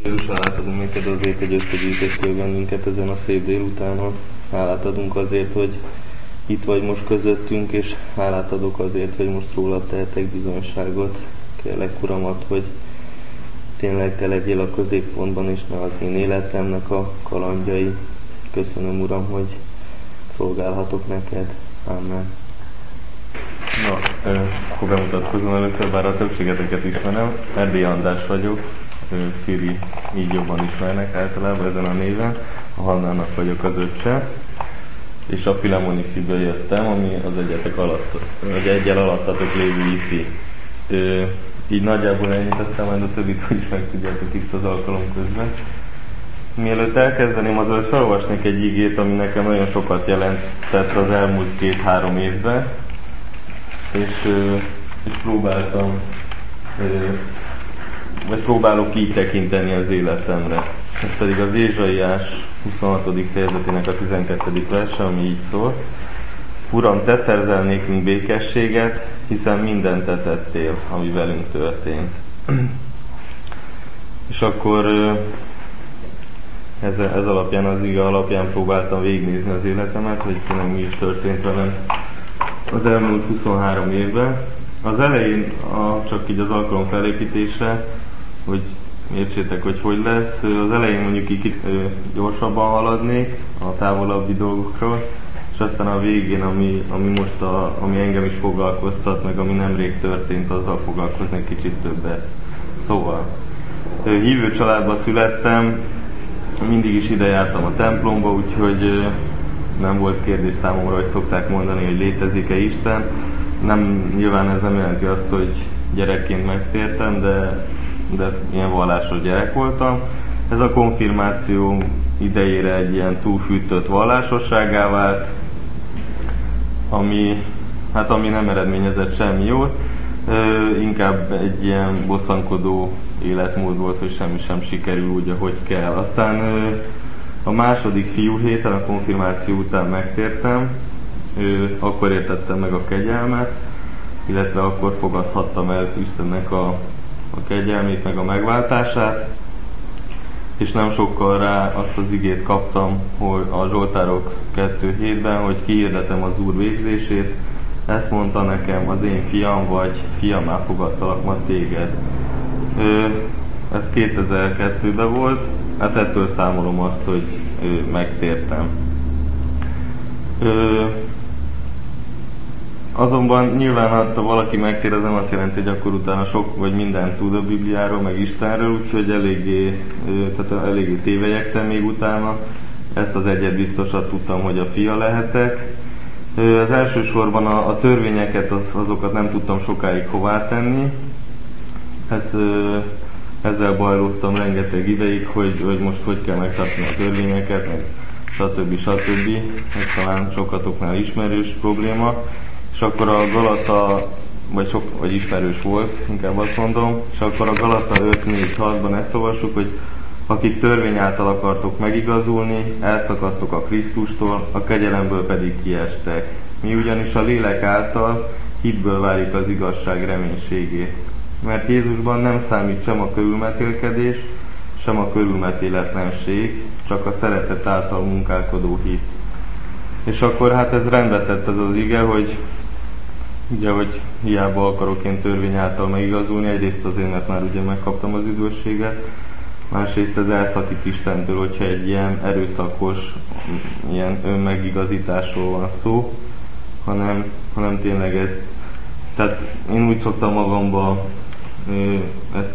Jézus, hálát adunk neked azért, hogy összegyűjtöttél bennünket ezen a szép délutánon. Hálát adunk azért, hogy itt vagy most közöttünk, és hálát adok azért, hogy most rólad tehetek bizonyságot. Kérlek, Uramat, hogy tényleg te legyél a középpontban, és ne az én életemnek a kalandjai. Köszönöm, Uram, hogy szolgálhatok neked. Amen. Na, akkor bemutatkozom először, bár a többségeteket ismerem. Erdély András vagyok, Firi így jobban ismernek általában ezen a néven. A Hannának vagyok az öccse, és a Filemoni Fiből jöttem, ami az egyetek alatt, vagy egyel alattatok lévő ifi. Így nagyjából ennyit, aztán majd a többit is megtudjátok itt az alkalom közben. Mielőtt elkezdeném, azért felolvasnék egy igét, ami nekem nagyon sokat jelentett az elmúlt 2-3 évben, és próbálok így tekinteni az életemre. Ez pedig az Ézsaiás 26. fejezetének a 12. verse, ami így szól. Uram, te szerzel nékünk békességet, hiszen mindent te tettél, ami velünk történt. És akkor ez alapján, az ige alapján próbáltam végignézni az életemet, hogy tényleg mi is történt velem az elmúlt 23 évben. Az elején, csak így az alkalom felépítésre, hogy értsétek, hogy lesz, az elején mondjuk így gyorsabban haladnék a távolabbi dolgokról, és aztán a végén, ami most ami engem is foglalkoztat, meg ami nemrég történt, azzal foglalkoznék kicsit többet. Szóval, hívő családba születtem, mindig is ide jártam a templomba, úgyhogy nem volt kérdés számomra, hogy szokták mondani, hogy létezik-e Isten. Nyilván ez nem jelenti azt, hogy gyerekként megtértem, de ilyen vallásos gyerek voltam. Ez a konfirmáció idejére egy ilyen túlfűtött vallásosságá vált, ami nem eredményezett semmi jót, inkább egy ilyen bosszankodó életmód volt, hogy semmi sem sikerül úgy, ahogy kell. Aztán a második fiú héten, a konfirmáció után megtértem, akkor értettem meg a kegyelmet, illetve akkor fogadhattam el Istennek a kegyelmét, meg a megváltását, és nem sokkal rá azt az igét kaptam, hogy a Zsoltárok 2:7-ben, hogy kihirdetem az Úr végzését, ezt mondta nekem, az én fiam vagy, fiammá fogadtalak ma téged. Ez 2002-ben volt, hát ettől számolom azt, hogy megtértem. Azonban nyilván, ha valaki megtér, az nem azt jelenti, hogy akkor utána sok vagy mindent tud a Bibliáról, meg Istenről, úgyhogy eléggé tévelyegtem még utána. Ezt az egyet biztosat tudtam, hogy a fia lehetek. Az elsősorban a törvényeket, azokat nem tudtam sokáig hová tenni. Ezzel bajlódtam rengeteg ideig, hogy most hogy kell megtartani a törvényeket, meg stb. Ez talán sokatoknál ismerős probléma. És akkor a Galata, vagy ismerős volt, inkább azt mondom, és akkor a Galata 5:4-6-ban ezt olvassuk, hogy akik törvény által akartok megigazulni, elszakadtok a Krisztustól, a kegyelemből pedig kiestek. Mi ugyanis a lélek által hitből várjuk az igazság reménységét. Mert Jézusban nem számít sem a körülmetélkedés, sem a körülmetéletlenség, csak a szeretet által munkálkodó hit. És akkor hát ez rendbe tett ez az ige, hogy hiába akarok én törvény által megigazulni, egyrészt azért, mert már ugye megkaptam az üdvösséget, másrészt ez elszakít Istentől, hogyha egy ilyen erőszakos, ilyen önmegigazításról van szó, hanem tényleg ezt, tehát én úgy szoktam magamba ezt,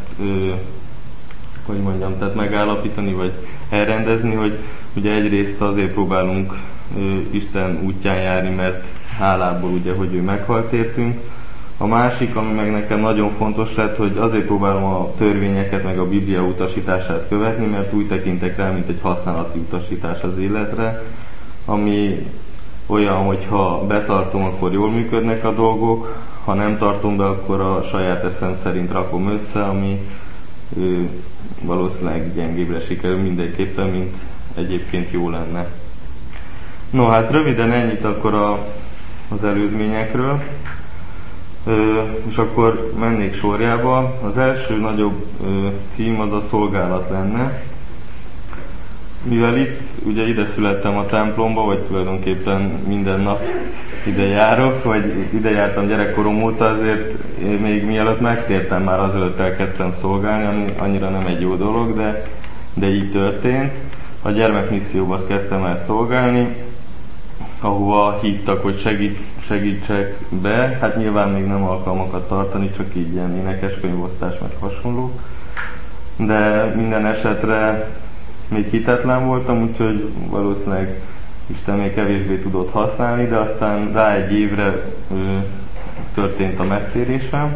tehát megállapítani, vagy elrendezni, hogy ugye egyrészt azért próbálunk Isten útján járni, mert hálából ugye, hogy ő meghalt értünk. A másik, ami meg nekem nagyon fontos lett, hogy azért próbálom a törvényeket, meg a Biblia utasítását követni, mert úgy tekintek rá, mint egy használati utasítás az életre, ami olyan, hogy ha betartom, akkor jól működnek a dolgok, ha nem tartom be, akkor a saját eszem szerint rakom össze, ami valószínűleg gyengébbre sikerül mindenképpen, mint egyébként jó lenne. No, hát röviden ennyit akkor az előzményekről. És akkor mennék sorjába. Az első nagyobb cím az a szolgálat lenne. Mivel itt, ugye ide születtem a templomba, vagy tulajdonképpen minden nap ide járok, vagy ide jártam gyerekkorom óta, azért még mielőtt megtértem, már azelőtt elkezdtem szolgálni, ami annyira nem egy jó dolog, de így történt. A gyermekmisszióban kezdtem el szolgálni, ahova hívtak, hogy segítsek be. Hát nyilván még nem alkalmakat tartani, csak így ilyen énekeskönyvosztás, meg hasonló. De minden esetre még hitetlen voltam, úgyhogy valószínűleg Isten még kevésbé tudott használni, de aztán rá egy évre történt a megtérésem.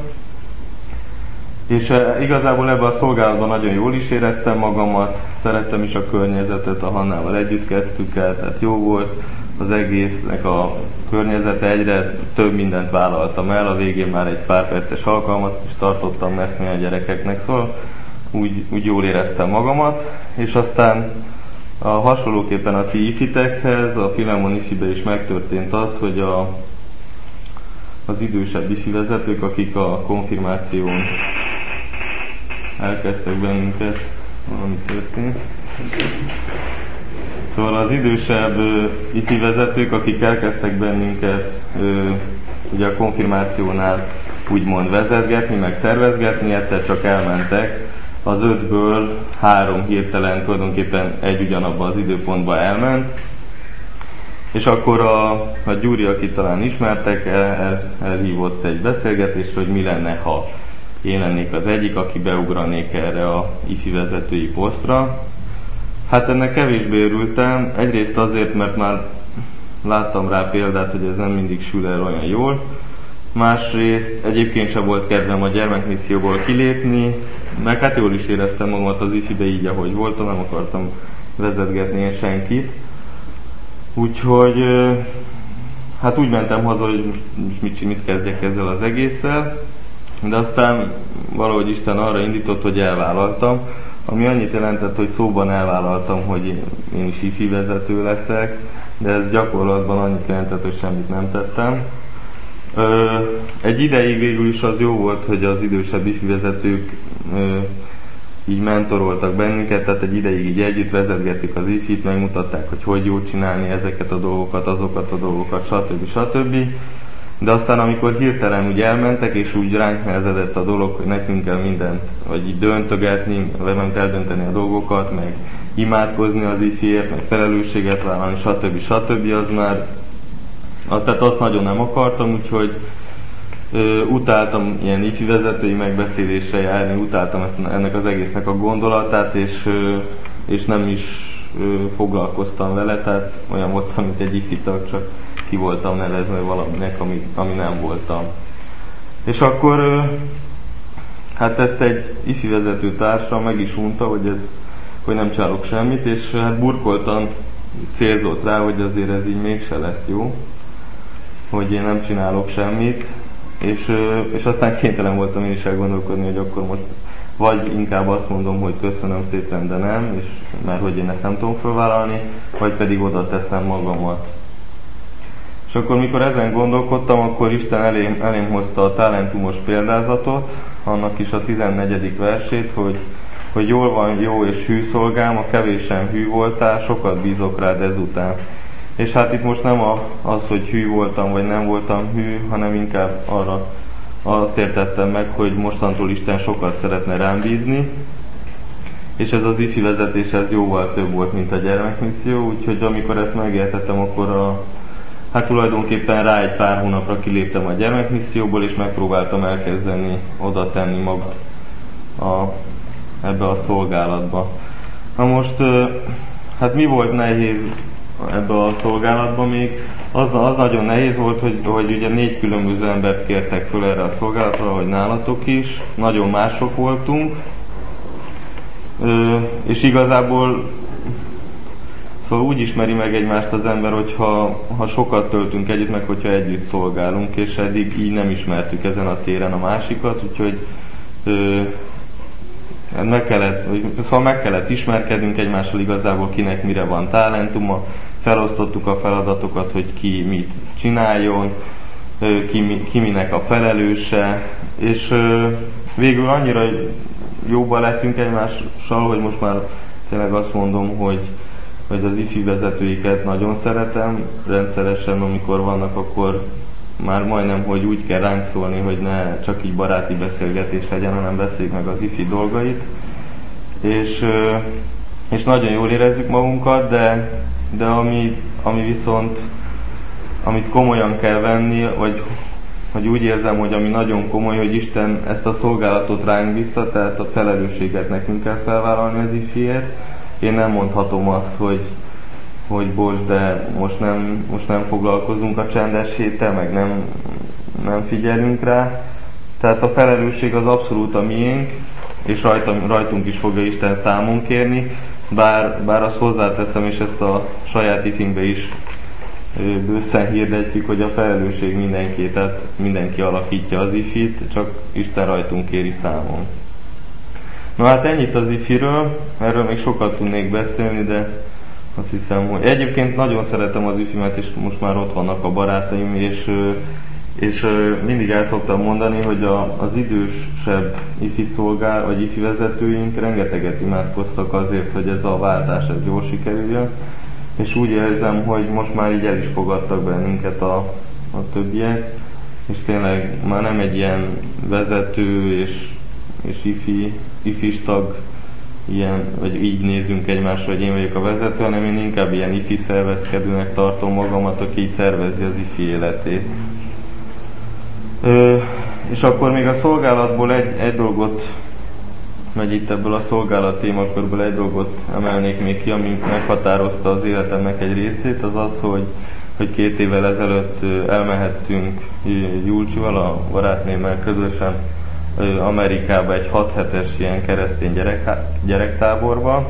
És igazából ebben a szolgálatban nagyon jól is éreztem magamat, szerettem is a környezetet, a Hannával együtt kezdtük el, tehát jó volt az egésznek a környezete, egyre több mindent vállaltam el, a végén már egy pár perces alkalmat is tartottam leszni a gyerekeknek, szóval úgy jól éreztem magamat, és aztán hasonlóképpen a ti ifitekhez, a Filemon ifibe is megtörtént az, hogy az idősebb ifi vezetők, akik a konfirmáción elkezdtek bennünket, valami történt. Szóval az idősebb ifi vezetők, akik elkezdtek bennünket ugye a konfirmációnál úgymond vezetgetni, meg szervezgetni, egyszer csak elmentek, az 5-ből 3 hirtelen tulajdonképpen egy ugyanabban az időpontban elment, és akkor a Gyuri, akit talán ismertek, elhívott egy beszélgetésre, hogy mi lenne, ha én lennék az egyik, aki beugranék erre a ifi vezetői posztra. Hát ennek kevésbé örültem, egyrészt azért, mert már láttam rá példát, hogy ez nem mindig sül el olyan jól, másrészt egyébként sem volt kedvem a gyermekmisszióból kilépni, meg hát jól is éreztem magamat az ifibe így, ahogy voltam, nem akartam vezetgetni én senkit. Úgyhogy hát úgy mentem haza, hogy most mit kezdjek ezzel az egésszel, de aztán valahogy Isten arra indított, hogy elvállaltam, ami annyit jelentett, hogy szóban elvállaltam, hogy én is ifi vezető leszek, de ez gyakorlatban annyit jelentett, hogy semmit nem tettem. Egy ideig végül is az jó volt, hogy az idősebb ifi vezetők így mentoroltak bennünket, tehát egy ideig így együtt vezetgettük az ifit, megmutatták, hogy jó csinálni ezeket a dolgokat, azokat a dolgokat, stb. De aztán amikor hirtelen úgy elmentek, és úgy ránk nehezedett a dolog, hogy nekünk kell mindent, vagy így döntögetni, vagy nem eldönteni a dolgokat, meg imádkozni az ifiért, meg felelősséget vállalni, stb. Az már, tehát azt nagyon nem akartam, úgyhogy utáltam ilyen ifi vezetői megbeszélésre járni, utáltam ennek az egésznek a gondolatát, és nem is foglalkoztam vele, tehát olyan voltam, mint egy ifi tag, csak ki voltam nevezve valaminek, ami nem voltam. És akkor hát ezt egy ifi vezető társam meg is unta, hogy nem csinálok semmit, és hát burkoltan célzott rá, hogy azért ez így mégse lesz jó, hogy én nem csinálok semmit, és aztán kénytelen voltam én is elgondolkodni, hogy akkor most vagy inkább azt mondom, hogy köszönöm szépen, de nem, és mert hogy én ezt nem tudom felvállalni, vagy pedig oda teszem magamat. És akkor, mikor ezen gondolkodtam, akkor Isten elém hozta a talentumos példázatot, annak is a 14. versét, hogy jól van, jó és hű szolgám, a kevésen hű voltál, sokat bízok rád ezután. És hát itt most nem az, hogy hű voltam, vagy nem voltam hű, hanem inkább arra azt értettem meg, hogy mostantól Isten sokat szeretne rám bízni, és ez az ifi vezetés ez jóval több volt, mint a gyermekmisszió, úgyhogy amikor ezt megértettem, akkor hát tulajdonképpen rá egy pár hónapra kiléptem a gyermekmisszióból, és megpróbáltam elkezdeni oda tenni magam ebbe a szolgálatba. Na most, hát mi volt nehéz ebbe a szolgálatban még? Az nagyon nehéz volt, hogy ugye 4 különböző embert kértek föl erre a szolgálatra, hogy nálatok is, nagyon mások voltunk, és igazából szóval úgy ismeri meg egymást az ember, hogyha sokat töltünk együtt, meg hogyha együtt szolgálunk, és eddig így nem ismertük ezen a téren a másikat, úgyhogy meg kellett ismerkednünk egymással igazából, kinek mire van talentuma, felosztottuk a feladatokat, hogy ki mit csináljon, ki minek a felelőse, és végül annyira jóba lettünk egymással, hogy most már tényleg azt mondom, hogy az ifi vezetőiket nagyon szeretem, rendszeresen amikor vannak, akkor már majdnem, hogy úgy kell ránk szólni, hogy ne csak így baráti beszélgetés legyen, hanem beszéljük meg az ifi dolgait. És nagyon jól érezzük magunkat, de ami viszont, amit komolyan kell venni, vagy úgy érzem, hogy ami nagyon komoly, hogy Isten ezt a szolgálatot ránk bízta, tehát a felelősséget nekünk kell felvállalni az ifiért. Én nem mondhatom azt, hogy bocs, de most nem foglalkozunk a csendes héttel, meg nem figyelünk rá. Tehát a felelősség az abszolút a miénk, és rajtunk is fogja Isten számon kérni, bár azt hozzáteszem, és ezt a saját ifinkbe is bőszen hirdetjük, hogy a felelősség mindenki, tehát mindenki alakítja az ifit, csak Isten rajtunk kéri számon. Na hát ennyit az ifiről, erről még sokat tudnék beszélni, de azt hiszem, hogy egyébként nagyon szeretem az ifimet, és most már ott vannak a barátaim, és mindig el szoktam mondani, hogy az idősebb ifi szolgál, vagy ifi vezetőink rengeteget imádkoztak azért, hogy ez a váltás ez jól sikerüljön, és úgy érzem, hogy most már így el is fogadtak bennünket a többiek, és tényleg már nem egy ilyen vezető és ifis tag, ilyen, vagy így nézünk egymásra, hogy én vagyok a vezető, hanem én inkább ilyen ifi szervezkedőnek tartom magamat, aki így szervezi az ifi életét. És akkor még a szolgálatból egy dolgot, megy itt ebből a szolgálat témakörбől egy dolgot emelnék még ki, ami meghatározta az életemnek egy részét, az az, hogy 2 évvel ezelőtt elmehettünk Julcsival, a barátnémmel közösen Amerikába egy 6 hetes ilyen keresztény gyerektáborba.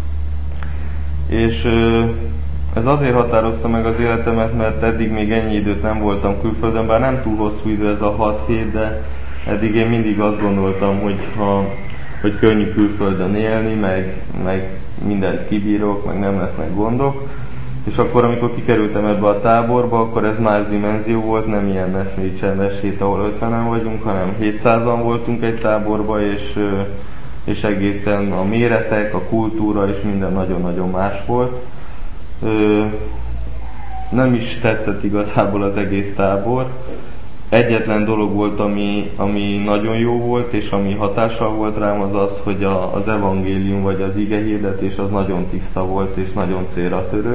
És ez azért határozta meg az életemet, mert eddig még ennyi időt nem voltam külföldön, bár nem túl hosszú idő ez a 6 hét, de eddig én mindig azt gondoltam, hogy könnyű külföldön élni, meg mindent kibírok, meg nem lesznek gondok. És akkor, amikor kikerültem ebbe a táborba, akkor ez más dimenzió volt, nem ilyen messzi csendes hét, ahol 50-en vagyunk, hanem 700-an voltunk egy táborba, és egészen a méretek, a kultúra és minden nagyon-nagyon más volt. Nem is tetszett igazából az egész tábor. Egyetlen dolog volt, ami nagyon jó volt, és ami hatással volt rám, az az, hogy az evangélium vagy az igehirdetés az nagyon tiszta volt, és nagyon célra törő.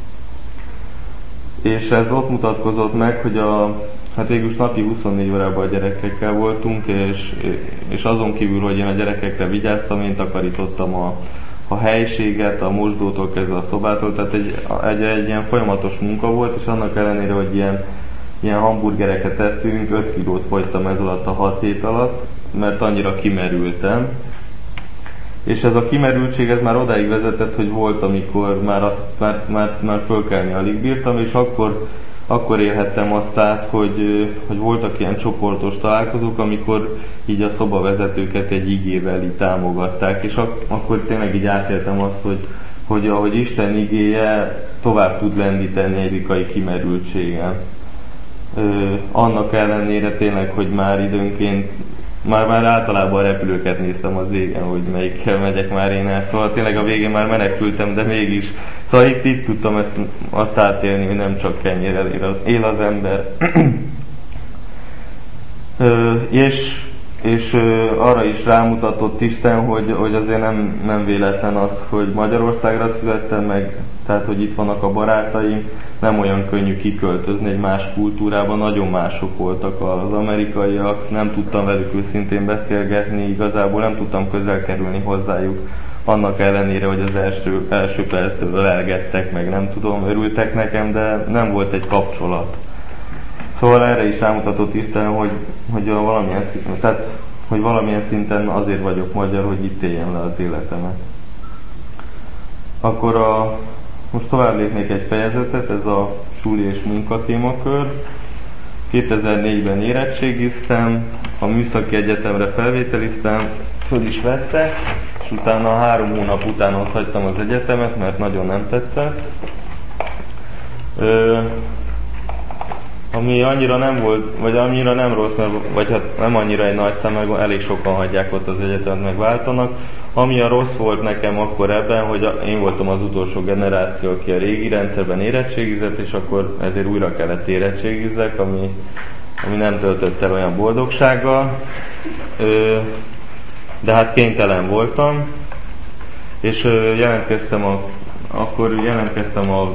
És ez ott mutatkozott meg, hogy hát végülis napi 24 órában a gyerekekkel voltunk, és azon kívül, hogy én a gyerekekre vigyáztam, én takarítottam a helységet, a mosdótól kezdve a szobától, tehát egy ilyen folyamatos munka volt, és annak ellenére, hogy ilyen hamburgereket ettünk, 5 kilót fogytam ez alatt a 6 hét alatt, mert annyira kimerültem. És ez a kimerültség ez már odáig vezetett, hogy volt, amikor már fölkelni alig bírtam, és akkor élhettem azt át, hogy voltak ilyen csoportos találkozók, amikor így a szobavezetőket egy igével így támogatták, és akkor tényleg így átéltem azt, hogy ahogy Isten igéje tovább tud lendíteni egy fizikai kimerültségen. Annak ellenére tényleg, hogy már időnként már általában a repülőket néztem az égen, hogy melyikkel megyek már én el. Szóval tényleg a végén már menekültem, de mégis. Szóval itt tudtam azt átélni, hogy nem csak kenyérrel él az ember. És arra is rámutatott Isten, hogy azért nem véletlen az, hogy Magyarországra születtem meg, tehát hogy itt vannak a barátaim, nem olyan könnyű kiköltözni egy más kultúrába, nagyon mások voltak az amerikaiak, nem tudtam velük őszintén beszélgetni, igazából nem tudtam közel kerülni hozzájuk, annak ellenére, hogy az első perctől ölelgettek, meg nem tudom, örültek nekem, de nem volt egy kapcsolat. Szóval erre is rámutatott Isten, hogy valamilyen szinten azért vagyok magyar, hogy itt éljem le az életemet. Akkor most tovább lépnék egy fejezetet, ez a suli és munka témakör. 2004-ben érettségiztem, a műszaki egyetemre felvételiztem, föl is vettek, és utána 3 hónap után ott hagytam az egyetemet, mert nagyon nem tetszett. ami annyira nem volt, vagy annyira nem rossz, vagy hát nem annyira egy nagy szám, mert elég sokan hagyják ott az egyetemet, meg váltanak. Ami a rossz volt nekem akkor ebben, hogy én voltam az utolsó generáció, aki a régi rendszerben érettségizett, és akkor ezért újra kellett érettségizzek, ami nem töltött el olyan boldogsággal. De hát kénytelen voltam, és akkor jelentkeztem a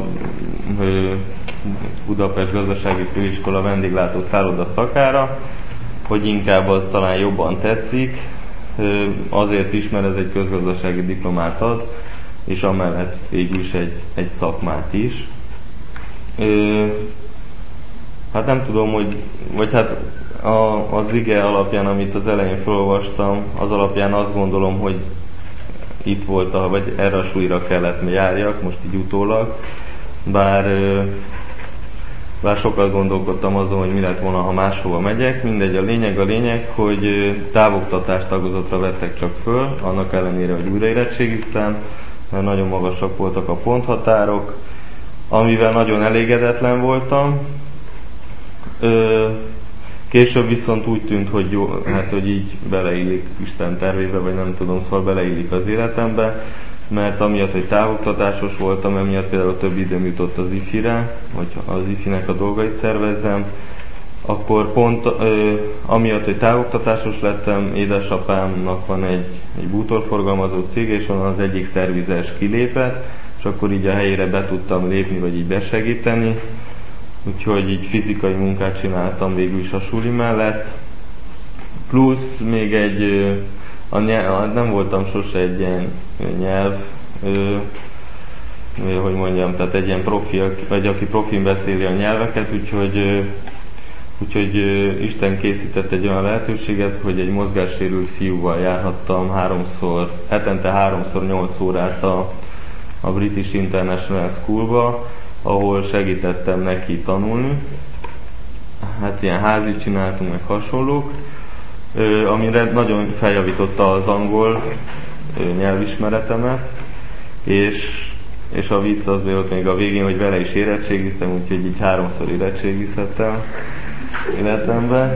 Budapest Gazdasági Főiskola vendéglátó szálloda szakára, hogy inkább az talán jobban tetszik, azért is, mert ez egy közgazdasági diplomát ad, és amellett végül is egy szakmát is. Hát nem tudom, vagy hát az ige alapján, amit az elején felolvastam, az alapján azt gondolom, hogy itt volt, vagy erre a súlyra kellett járjak, most így utólag, bár sokat gondolkodtam azon, hogy mi lett volna, ha máshova megyek. Mindegy, a lényeg, hogy távoktatás tagozatra vettek csak föl, annak ellenére, hogy újraérettségiztem, mert nagyon magasak voltak a ponthatárok, amivel nagyon elégedetlen voltam. Később viszont úgy tűnt, hogy jó, hát hogy így beleillik Isten tervébe, vagy nem tudom, szóval beleillik az életembe, mert amiatt, hogy távoktatásos voltam, emiatt például több időm jutott az IFI-re, hogy az IFI-nek a dolgait szervezzem, akkor pont amiatt, hogy távoktatásos lettem, édesapámnak van egy bútorforgalmazó cég, és onnan az egyik szervizes kilépett, és akkor így a helyére be tudtam lépni, vagy így besegíteni, úgyhogy így fizikai munkát csináltam végül is a suli mellett, plusz még nem voltam sose egy ilyen nyelv, hogy mondjam, tehát egy ilyen profi, vagy aki profin beszéli a nyelveket, úgyhogy Isten készített egy olyan lehetőséget, hogy egy mozgássérült fiúval járhattam hetente 3-szor 8 órát a British International Schoolba, ahol segítettem neki tanulni. Hát ilyen házit csináltunk, meg hasonlók, amire nagyon feljavította az angol nyelvismeretemet, és a vicc az volt még a végén, hogy vele is érettségiztem, úgyhogy így 3-szor érettségizhettem életemben.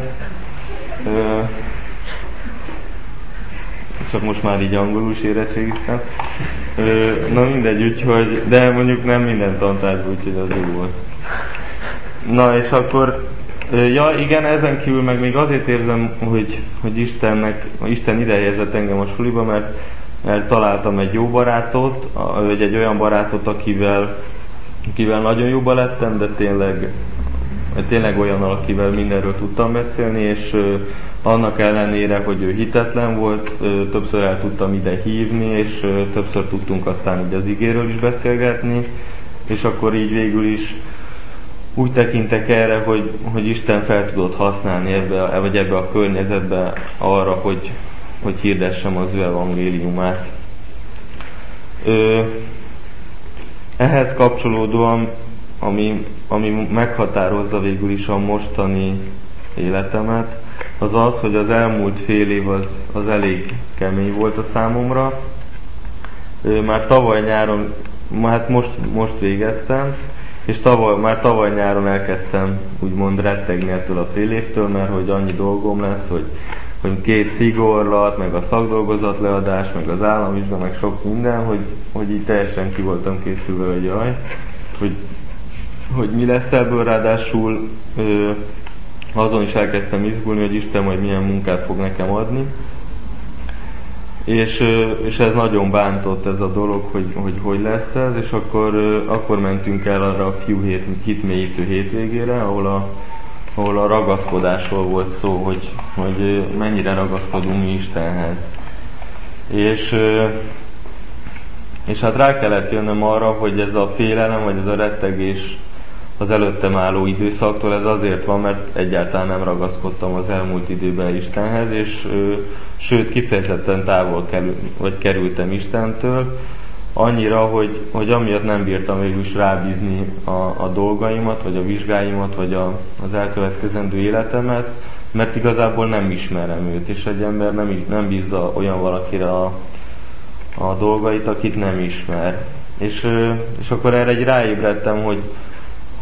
Csak most már így angolul is érettségiztem. Na mindegy, úgyhogy, de mondjuk nem minden tantárgyban, úgyhogy az jó volt. Na és akkor, ja igen, ezen kívül meg még azért érzem, hogy Isten ide helyezett engem a suliba, mert találtam egy jó barátot, egy olyan barátot, akivel nagyon jóba lettem, de tényleg olyan, akivel mindenről tudtam beszélni, és annak ellenére, hogy ő hitetlen volt, többször el tudtam ide hívni, és többször tudtunk aztán így az igéről is beszélgetni, és akkor így végül is úgy tekintek erre, hogy Isten fel tudott használni ebbe a környezetbe arra, hogy hirdessem az ő evangéliumát. Ehhez kapcsolódóan, ami meghatározza végül is a mostani életemet, az az, hogy az elmúlt fél év az elég kemény volt a számomra. Már tavaly nyáron, hát most végeztem, és már tavaly nyáron elkezdtem úgymond rettegni ettől a fél évtől, mert hogy annyi dolgom lesz, hogy 2 szigorlat, meg a szakdolgozatleadás, meg az államvizsga, meg sok minden, hogy így teljesen ki voltam készülve, hogy jaj, hogy mi lesz ebből, ráadásul azon is elkezdtem izgulni, hogy Isten majd milyen munkát fog nekem adni. És ez nagyon bántott ez a dolog, hogy lesz ez, és akkor mentünk el arra a fiú hitmélyítő hétvégére, ahol a ragaszkodásról volt szó, hogy mennyire ragaszkodunk mi Istenhez. És hát rá kellett jönnöm arra, hogy ez a félelem, vagy ez a rettegés az előttem álló időszaktól, ez azért van, mert egyáltalán nem ragaszkodtam az elmúlt időben Istenhez, és sőt kifejezetten távol kerültem Istentől, annyira, hogy amiatt nem bírtam végül is rábízni a dolgaimat, vagy a vizsgáimat, vagy az elkövetkezendő életemet, mert igazából nem ismerem őt, és egy ember nem bízza olyan valakire a dolgait, akit nem ismer. És akkor erre egy ráébredtem,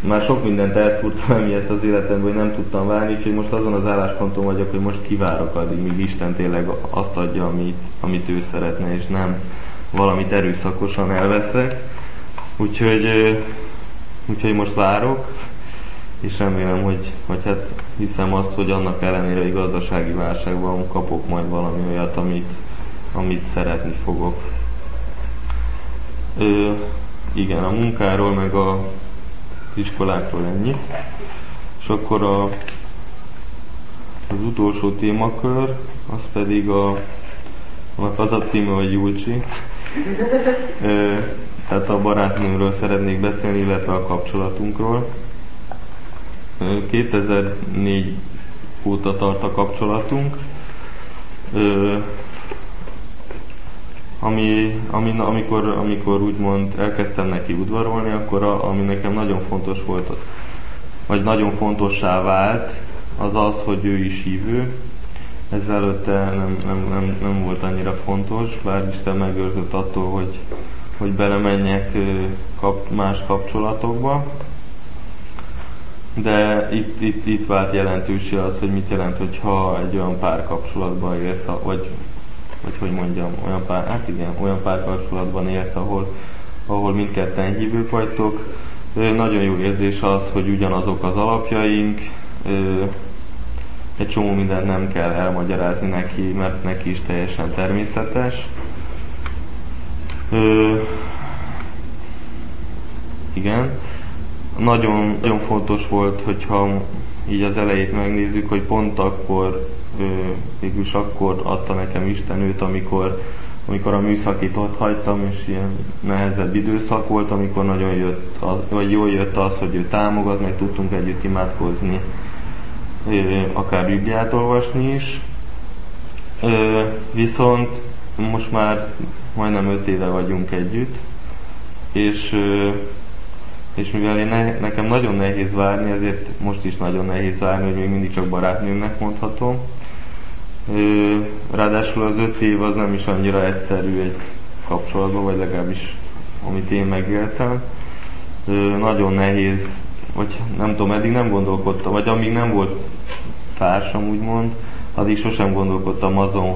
már sok mindent elszúrtam emiatt az életemben, hogy nem tudtam várni, úgyhogy most azon az állásponton vagyok, hogy most kivárok addig, míg Isten tényleg azt adja, amit ő szeretne, és nem valamit erőszakosan elveszek. Úgyhogy most várok, és remélem, hogy hát hiszem azt, hogy annak ellenére, hogy gazdasági válságban kapok majd valami olyat, amit szeretni fogok. Igen, a munkáról, meg az iskolákról ennyi. És akkor az utolsó témakör, az pedig annak az a címe, hogy Julcsi. Tehát a barátnőmről szeretnék beszélni, illetve a kapcsolatunkról. 2004 óta tart a kapcsolatunk. Amikor úgymond elkezdtem neki udvarolni, akkor ami nekem nagyon fontos volt, vagy nagyon fontossá vált, az az, hogy ő is hívő. Ez előtte nem volt annyira fontos, bár Isten megőrzött attól, hogy belemenjek más kapcsolatokba. De itt vált jelentősé az, hogy mit jelent, hogyha egy olyan párkapcsolatban élsz, vagy hogy mondjam, olyan párkapcsolatban élsz, ahol mindketten hívők vagytok. Nagyon jó érzés az, hogy ugyanazok az alapjaink, egy csomó mindent nem kell elmagyarázni neki, mert neki is teljesen természetes. Igen. Nagyon fontos volt, hogyha így az elejét megnézzük, hogy pont akkor, végülis akkor adta nekem Isten őt, amikor a műszakit ott hagytam, és ilyen nehezebb időszak volt, amikor nagyon jól jött az, hogy ő támogat, meg tudtunk együtt imádkozni, akár Bibliát olvasni is. Viszont most már majdnem 5 éve vagyunk együtt, és mivel nekem nagyon nehéz várni, ezért most is nagyon nehéz várni, hogy még mindig csak barátnőmnek mondhatom. Ráadásul az 5 év az nem is annyira egyszerű egy kapcsolatban, vagy legalábbis amit én megéltem. Nagyon nehéz, vagy nem tudom, eddig nem gondolkodtam, vagy amíg nem volt társam úgymond, addig sosem gondolkodtam azon,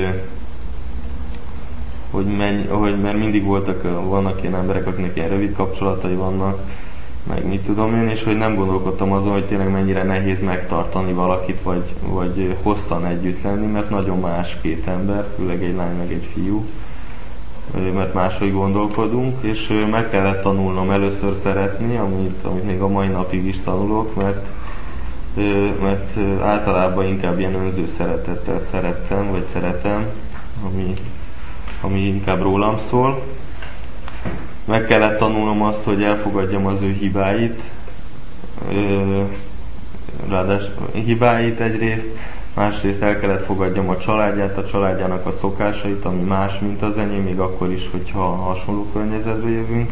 mert mindig vannak ilyen emberek, akiknek ilyen rövid kapcsolatai vannak, meg mit tudom én, és hogy nem gondolkodtam azon, hogy tényleg mennyire nehéz megtartani valakit, vagy hosszan együtt lenni, mert nagyon más két ember, főleg egy lány meg egy fiú, mert máshogy gondolkodunk, és meg kellett tanulnom először szeretni, amit még a mai napig is tanulok, mert általában inkább ilyen önző szeretettel szerettem, vagy szeretem, ami inkább rólam szól. Meg kellett tanulnom azt, hogy elfogadjam az ő hibáit, ráadásul hibáit egyrészt, másrészt el kellett fogadjam a családját, a családjának a szokásait, ami más, mint az enyém, még akkor is, hogyha hasonló környezetbe jövünk.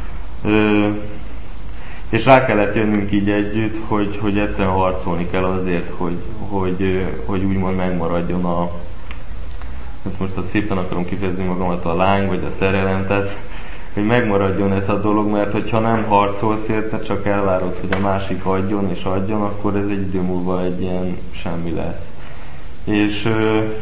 És rá kellett jönnünk így együtt, hogy egyszerűen harcolni kell azért, hogy úgymond megmaradjon most azt szépen akarom kifejezni magamat, a lány vagy a szerelem, tehát hogy megmaradjon ez a dolog, mert hogyha nem harcolsz érte, csak elvárod, hogy a másik adjon és adjon, akkor ez egy idő múlva egy ilyen semmi lesz. És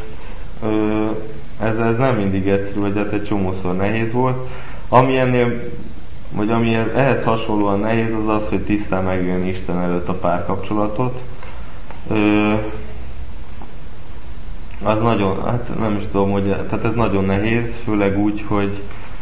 ez nem mindig egyszerű, vagy hát egy csomószor nehéz volt. Ami ehhez hasonlóan nehéz, az az, hogy tisztán megélni Isten előtt a párkapcsolatot. Az nagyon, hát nem is tudom, tehát ez nagyon nehéz, főleg úgy, hogy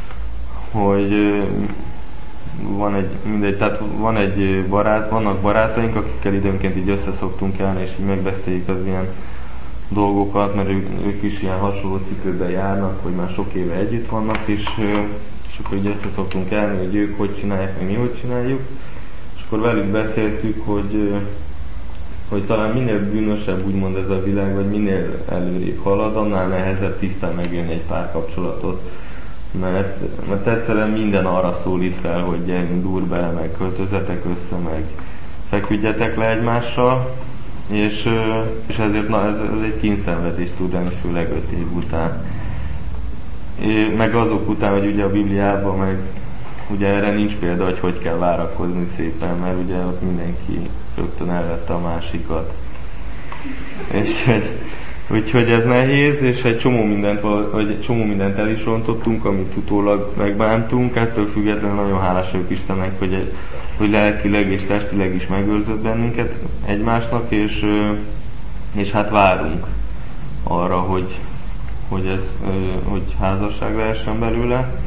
vannak barátaink, akikkel időnként így összeszoktunk járni, és így megbeszéljük az ilyen dolgokat, mert ők is ilyen hasonló ciklőben járnak, hogy már sok éve együtt vannak, és akkor így összeszoktunk járni, hogy ők hogy csinálják, mi hogy csináljuk, és akkor velük beszéltük, hogy talán minél bűnösebb úgymond ez a világ, vagy minél előrébb halad, annál nehezebb tisztán megélni egy párkapcsolatot. Mert egyszerűen minden arra szólít fel, hogy gyerünk durbe, meg költözetek össze, meg feküdjetek le egymással, és ezért ez egy kényszenvedés tud lenni, főleg 5 év után. Meg azok után, hogy ugye a Bibliában, meg ugye erre nincs példa, hogy kell várakozni szépen, mert ugye ott mindenki rögtön elvette a másikat. És úgyhogy ez nehéz, és egy csomó mindent el is rontottunk, amit utólag megbántunk. Ettől függetlenül nagyon hálás vagyok Istennek, hogy lelkileg és testileg is megőrzött bennünket egymásnak, és hát várunk arra, hogy házasság lehessen belőle.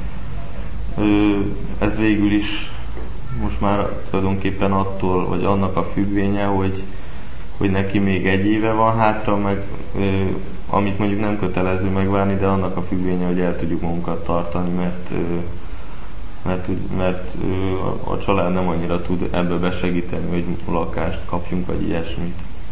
Ez végül is most már tulajdonképpen attól, vagy annak a függvénye, hogy neki még 1 éve van hátra, meg amit mondjuk nem kötelező megvárni, de annak a függvénye, hogy el tudjuk magunkat tartani, mert a család nem annyira tud ebbe besegíteni, hogy lakást kapjunk, vagy ilyesmit.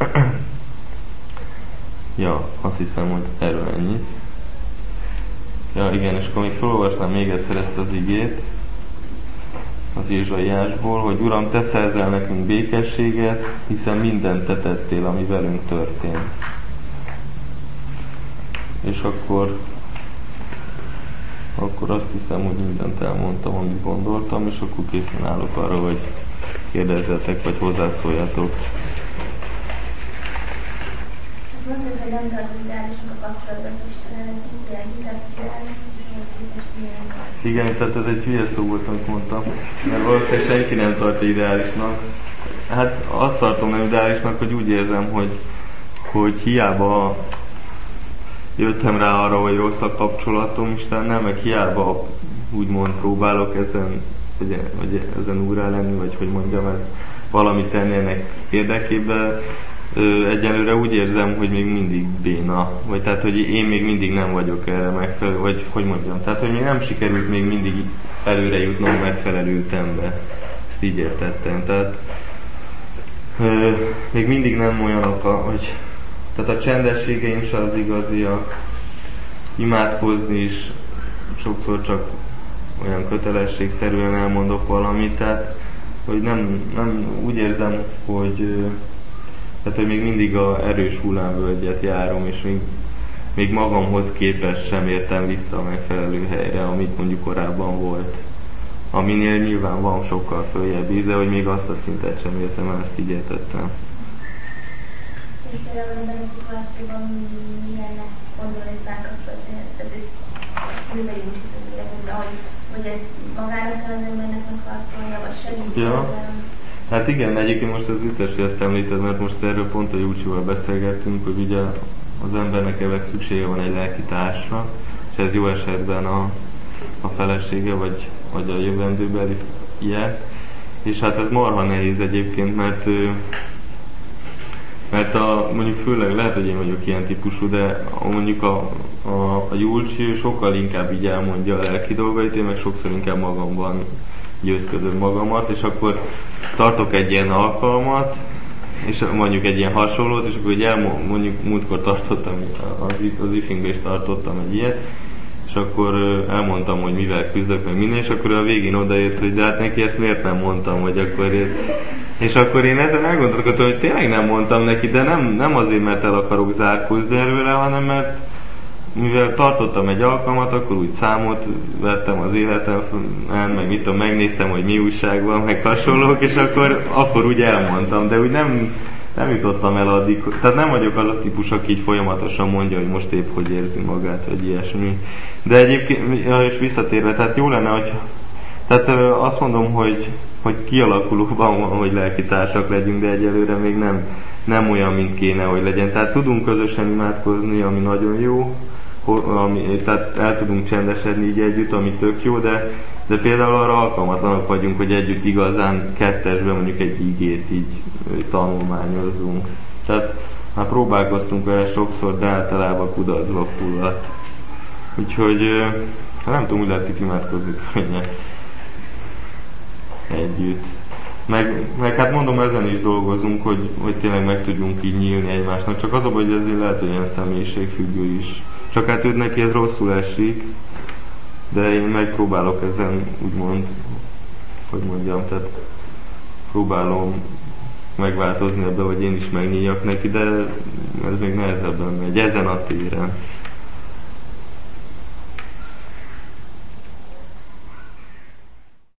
Ja, azt hiszem, hogy erről ennyit. Ja, igen, és akkor még felolvasnám még egyszer ezt az igét az Ézsaiásból, hogy Uram, te szerzel nekünk békességet, hiszen mindent te tettél, ami velünk történt. És akkor azt hiszem, hogy mindent elmondtam, amit gondoltam, és akkor készen állok arra, hogy kérdezzetek, vagy hozzászóljatok. Azt mondtad, hogy nem tartod ideálisnak a kapcsolatban Istenel, ez úgy ideális, igen, tehát ez egy hülye szó volt, amit mondtam, mert valószínűleg senki nem tartja ideálisnak. Hát azt tartom nem ideálisnak, hogy úgy érzem, hogy hiába jöttem rá arra, hogy rossz a kapcsolatom Istennel, meg hiába úgymond próbálok ezen úrrá lenni, vagy hogy mondjam, valamit tenni ennek érdekében, egyelőre úgy érzem, hogy még mindig béna, vagy tehát, hogy én még mindig nem vagyok erre megfelelő, vagy hogy mondjam, tehát, hogy még nem sikerült még mindig előre jutnom megfelelő ütembe. Ezt így értettem, tehát még mindig nem olyanok, tehát a csendességeim se az igaziak, imádkozni is sokszor csak olyan kötelességszerűen elmondok valamit, tehát, hogy nem úgy érzem, hogy még mindig a erős hullámvölgyet járom, és még magamhoz képest sem értem vissza a megfelelő helyre, amit mondjuk korábban volt. Aminél nyilván van sokkal följebb íze, hogy még azt a szintet sem értem el, ezt így értettem. És például ebben a szituációban milyennek gondolod egy párkapcsolat, tehát mi vagyunk itt az életünkben, hogy ez magának kell az embernek megharcolnia, vagy segíteni? Ja. Hát igen, egyébként most ez vicces, hogy ezt említed, mert most erről pont a Júcsival beszélgettünk, hogy ugye az embernek ebben szüksége van egy lelkitársra, és ez jó esetben a felesége, vagy a jövendőbeli ilyen. És hát ez marha nehéz egyébként, mert mondjuk főleg lehet, hogy én vagyok ilyen típusú, de mondjuk a Júlcsi sokkal inkább így elmondja a lelki dolgait, én meg sokszor inkább magamban győzködöm magamat, és akkor tartok egy ilyen alkalmat, és mondjuk egy ilyen hasonlót, és akkor ugye mondjuk múltkor tartottam, az ifingbe is tartottam egy ilyet, és akkor elmondtam, hogy mivel küzdök, meg minden, és akkor a végén odaért, hogy de hát neki ezt miért nem mondtam, vagy akkor és akkor én ezen elgondolkodtam, hogy tényleg nem mondtam neki, de nem azért, mert el akarok zárkózni előre, hanem mert mivel tartottam egy alkalmat, akkor úgy számot vettem az életemben, meg mit tudom, megnéztem, hogy mi újság van, meg hasonlók, és akkor úgy elmondtam, de úgy nem jutottam el addig, tehát nem vagyok az a típus, aki így folyamatosan mondja, hogy most épp hogy érzi magát, vagy ilyesmi. De egyébként, és visszatérve, tehát jó lenne, hogy tehát azt mondom, hogy kialakulóban van, hogy lelkitársak legyünk, de egyelőre még nem olyan, mint kéne, hogy legyen. Tehát tudunk közösen imádkozni, ami nagyon jó, tehát el tudunk csendesedni így együtt, ami tök jó, de például arra alkalmatlanok vagyunk, hogy együtt igazán kettesben mondjuk egy igét így tanulmányozzunk. Tehát már próbálkoztunk vele sokszor, de általában kudarcba fulladt. Úgyhogy nem tudom, úgy látszik imádkozni könnyen együtt. Meg hát mondom, ezen is dolgozunk, hogy tényleg meg tudjunk így nyílni egymásnak. Csak az a baj, hogy ezért lehet, hogy ilyen személyiségfüggő is. Csak hát őt neki ez rosszul esik, de én megpróbálok ezen úgymond, hogy mondjam, tehát próbálom megváltozni ebbe, hogy én is megnyíljak neki, de ez még nehezebben megy ezen a téren.